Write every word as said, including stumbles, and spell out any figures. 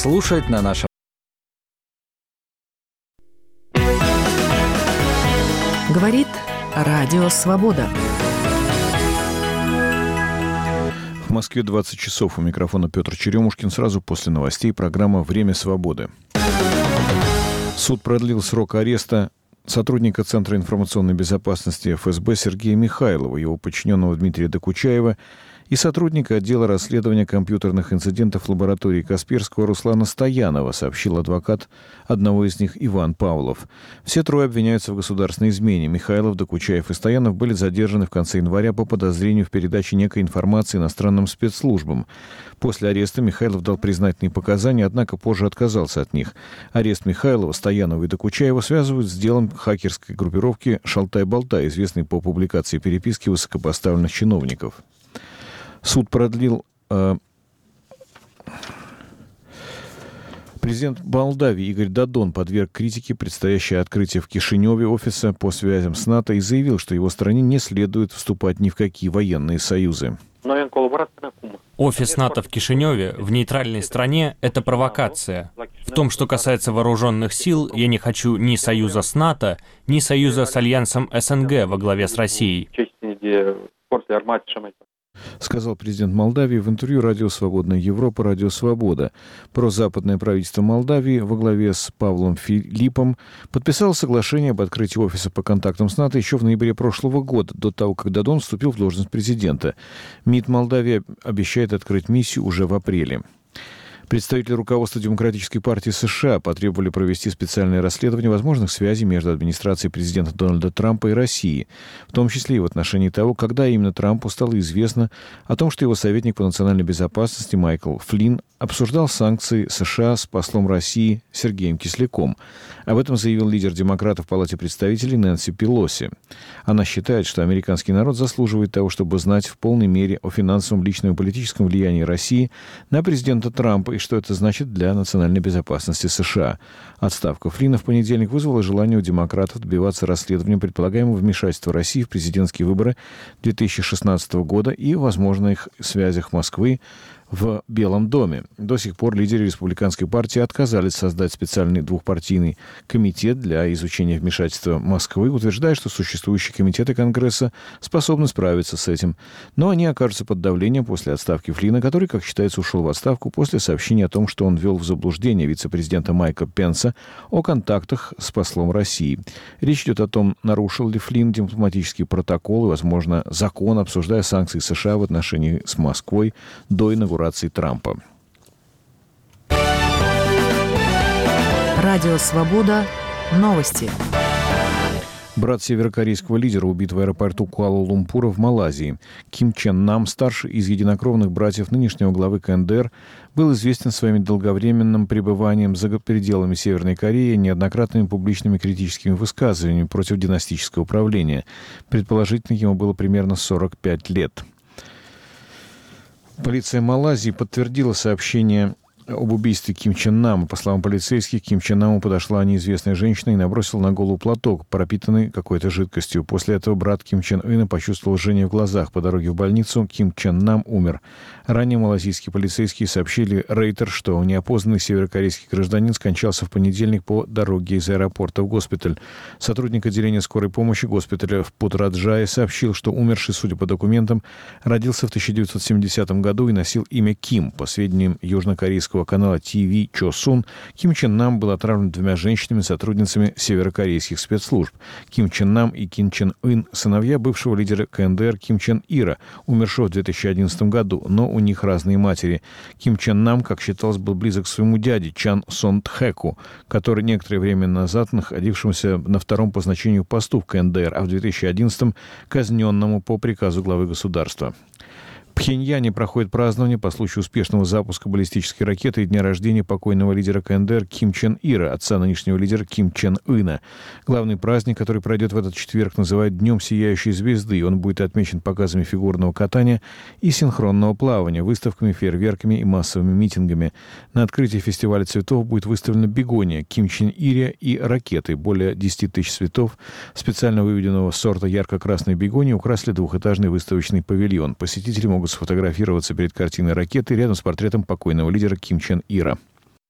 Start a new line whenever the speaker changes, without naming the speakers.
слушать на нашем.
Говорит Радио Свобода.
В Москве двадцать часов. У микрофона Петр Черемушкин. Сразу после новостей программа «Время свободы». Суд продлил срок ареста сотрудника Центра информационной безопасности эф эс бэ Сергея Михайлова, его подчиненного Дмитрия Докучаева и сотрудника отдела расследования компьютерных инцидентов лаборатории Касперского Руслана Стоянова, сообщил адвокат одного из них Иван Павлов. Все трое обвиняются в государственной измене. Михайлов, Докучаев и Стоянов были задержаны в конце января по подозрению в передаче некой информации иностранным спецслужбам. После ареста Михайлов дал признательные показания, однако позже отказался от них. Арест Михайлова, Стоянова и Докучаева связывают с делом хакерской группировки «Шалтай-Болтай», известной по публикации переписки высокопоставленных чиновников. Суд продлил... Э, Президент Молдавии Игорь Додон подверг критике предстоящее открытие в Кишиневе офиса по связям с НАТО и заявил, что его стране не следует вступать ни в какие военные союзы.
Офис НАТО в Кишиневе, в нейтральной стране, это провокация. В том, что касается вооруженных сил, я не хочу ни союза с НАТО, ни союза с альянсом эс эн гэ во главе с Россией.
Сказал президент Молдавии в интервью радио «Свободная Европа», радио «Свобода». Прозападное правительство Молдавии во главе с Павлом Филиппом подписало соглашение об открытии офиса по контактам с НАТО еще в ноябре прошлого года, до того, как Додон вступил в должность президента. МИД Молдавии обещает открыть миссию уже в апреле. Представители руководства Демократической партии США потребовали провести специальное расследование возможных связей между администрацией президента Дональда Трампа и Россией, в том числе и в отношении того, когда именно Трампу стало известно о том, что его советник по национальной безопасности Майкл Флинн обсуждал санкции США с послом России Сергеем Кисляком. Об этом заявил лидер демократов в Палате представителей Нэнси Пелоси. Она считает, что американский народ заслуживает того, чтобы знать в полной мере о финансовом, личном и политическом влиянии России на президента Трампа и что это значит для национальной безопасности США. Отставка Флинна в понедельник вызвала желание у демократов добиваться расследования предполагаемого вмешательства России в президентские выборы две тысячи шестнадцатого года и возможных связях Москвы в Белом доме. До сих пор лидеры республиканской партии отказались создать специальный двухпартийный комитет для изучения вмешательства Москвы, утверждая, что существующие комитеты Конгресса способны справиться с этим. Но они окажутся под давлением после отставки Флинна, который, как считается, ушел в отставку после сообщения о том, что он ввел в заблуждение вице-президента Майка Пенса о контактах с послом России. Речь идет о том, нарушил ли Флинн дипломатический протокол и, возможно, закон, обсуждая санкции США в отношении с Москвой до инаугурации Трампа.
Радио «Свобода». Новости.
Брат северокорейского лидера убит в аэропорту Куала-Лумпура в Малайзии. Ким Чен Нам, старший из единокровных братьев нынешнего главы ка эн дэ эр, был известен своим долговременным пребыванием за пределами Северной Кореи, неоднократными публичными критическими высказываниями против династического правления. Предположительно, ему было примерно сорок пять лет. Полиция Малайзии подтвердила сообщение об убийстве Ким Чен Нама. По словам полицейских, Ким Чен Наму подошла неизвестная женщина и набросила на голову платок, пропитанный какой-то жидкостью. После этого брат Ким Чен Ына почувствовал жжение в глазах. По дороге в больницу Ким Чен Нам умер. Ранее малайзийские полицейские сообщили Рейтер, что неопознанный северокорейский гражданин скончался в понедельник по дороге из аэропорта в госпиталь. Сотрудник отделения скорой помощи госпиталя в Путраджае сообщил, что умерший, судя по документам, родился в тысяча девятьсот семидесятом году и носил имя Ким. По сведениям южнокорейского канала ти ви Чосун, Ким Чен Нам был отравлен двумя женщинами-сотрудницами северокорейских спецслужб. Ким Чен Нам и Ким Чен Ын – сыновья бывшего лидера ка эн дэ эр Ким Чен Ира, умершего в две тысячи одиннадцатом году, но у них разные матери. Ким Чен Нам, как считалось, был близок к своему дяде Чан Сон Тхэку, который некоторое время назад находившемуся на втором по значению посту в ка эн дэ эр, а в две тысячи одиннадцатом казненному по приказу главы государства. В Пхеньяне проходит празднование по случаю успешного запуска баллистической ракеты и дня рождения покойного лидера ка эн дэ эр Ким Чен Ира, отца нынешнего лидера Ким Чен Ына. Главный праздник, который пройдет в этот четверг, называют Днем Сияющей Звезды. Он будет отмечен показами фигурного катания и синхронного плавания, выставками, фейерверками и массовыми митингами. На открытии фестиваля цветов будет выставлена бегония Ким Чен Ире и ракеты. Более десяти тысяч цветов специально выведенного сорта ярко-красной бегонии украсили двухэтажный выставочный павильон. Посетители могут сфотографироваться перед картиной ракеты рядом с портретом покойного лидера Ким Чен Ира.